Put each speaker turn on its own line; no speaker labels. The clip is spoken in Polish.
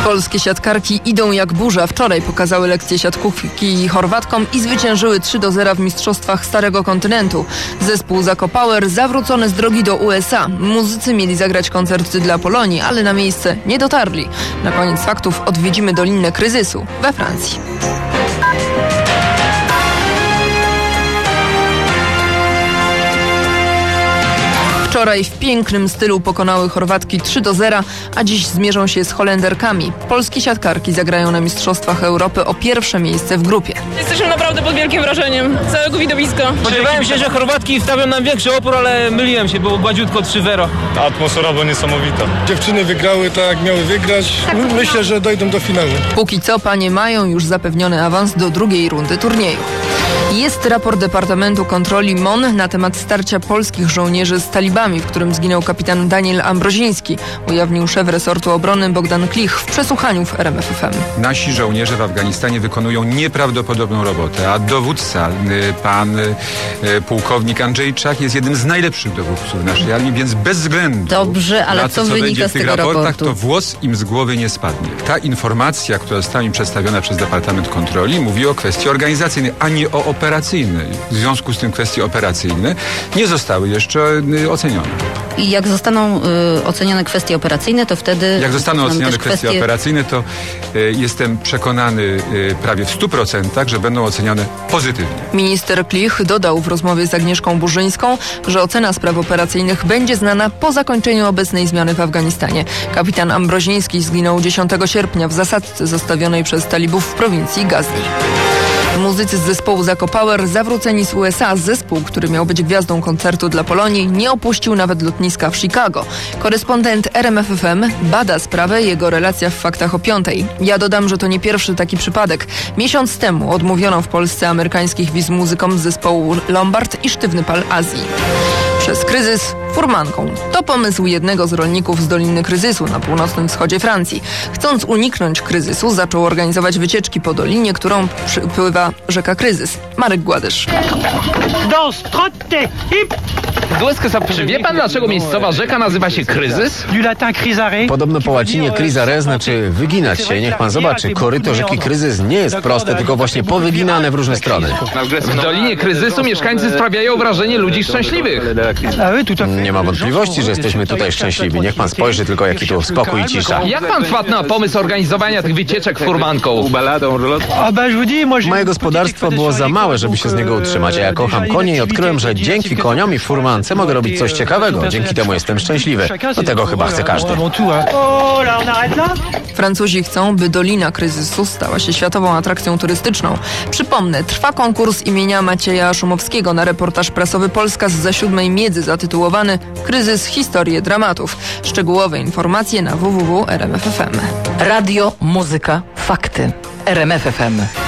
Polskie siatkarki idą jak burza. Wczoraj pokazały lekcję siatkówki Chorwatkom i zwyciężyły 3-0 w mistrzostwach Starego Kontynentu. Zespół Zako Power zawrócony z drogi do USA. Muzycy mieli zagrać koncerty dla Polonii, ale na miejsce nie dotarli. Na koniec faktów odwiedzimy Dolinę Kryzysu we Francji. Wczoraj w pięknym stylu pokonały Chorwatki 3-0, a dziś zmierzą się z Holenderkami. Polskie siatkarki zagrają na Mistrzostwach Europy o pierwsze miejsce w grupie.
Jesteśmy naprawdę pod wielkim wrażeniem całego widowiska.
Spodziewałem się, że Chorwatki wstawią nam większy opór, ale myliłem się, było gładziutko 3-0.
Atmosfera była niesamowita. Dziewczyny wygrały tak, jak miały wygrać. Myślę, że dojdą do finału.
Póki co panie mają już zapewniony awans do drugiej rundy turnieju. Jest raport Departamentu Kontroli MON na temat starcia polskich żołnierzy z talibami, w którym zginął kapitan Daniel Ambroziński, ujawnił szef resortu obrony Bogdan Klich w przesłuchaniu w RMF FM.
Nasi żołnierze w Afganistanie wykonują nieprawdopodobną robotę, a dowódca, pan pułkownik Andrzejczak, jest jednym z najlepszych dowódców naszej armii, więc bez względu
Dobrze, ale
na
co
co
wynika
będzie
z
w tych
tego
raportach,
raportu?
to włos im z głowy nie spadnie. Ta informacja, która została mi przedstawiona przez Departament Kontroli, mówi o kwestii organizacyjnej, a nie o operacyjnej. W związku z tym kwestie operacyjne nie zostały jeszcze ocenione.
I jak zostaną ocenione kwestie operacyjne, to wtedy...
Jak zostaną ocenione kwestie operacyjne, to jestem przekonany prawie w 100%, że będą ocenione pozytywnie.
Minister Klich dodał w rozmowie z Agnieszką Burzyńską, że ocena spraw operacyjnych będzie znana po zakończeniu obecnej zmiany w Afganistanie. Kapitan Ambroziński zginął 10 sierpnia w zasadzce zostawionej przez talibów w prowincji Gazni. Muzycy z zespołu Zako Power zawróceni z USA. Zespół, który miał być gwiazdą koncertu dla Polonii, nie opuścił nawet lotniska w Chicago. Korespondent RMF FM bada sprawę, jego relacja w faktach o 5:00. Ja dodam, że to nie pierwszy taki przypadek. Miesiąc temu odmówiono w Polsce amerykańskich wiz muzykom z zespołu Lombard i Sztywny Pal Azji. Przez kryzys furmanką. To pomysł jednego z rolników z Doliny Kryzysu na północnym wschodzie Francji. Chcąc uniknąć kryzysu, zaczął organizować wycieczki po dolinie, którą przypływa rzeka Kryzys. Marek Gładysz.
Czy wie pan, dlaczego miejscowa rzeka nazywa się Kryzys?
Podobno po łacinie crisare znaczy wyginać się. Niech pan zobaczy, koryto rzeki Kryzys nie jest proste, tylko właśnie powyginane w różne strony.
W Dolinie Kryzysu mieszkańcy sprawiają wrażenie ludzi szczęśliwych.
Nie ma wątpliwości, że jesteśmy tutaj szczęśliwi. Niech pan spojrzy tylko, jaki tu spokój i cisza.
Jak pan wpadł na pomysł organizowania tych wycieczek furmanką?
Moje gospodarstwo było za małe, żeby się z niego utrzymać, a ja kocham konie i odkryłem, że dzięki koniom i furmance mogę robić coś ciekawego. Dzięki temu jestem szczęśliwy. Do tego chyba chce każdy.
Francuzi chcą, by Dolina Kryzysu stała się światową atrakcją turystyczną. Przypomnę, trwa konkurs imienia Macieja Szumowskiego na reportaż prasowy Polska zza 7 Miedzy zatytułowany Kryzys, historie dramatów. Szczegółowe informacje na www.rmf.fm.
Radio, muzyka, fakty. RMF FM.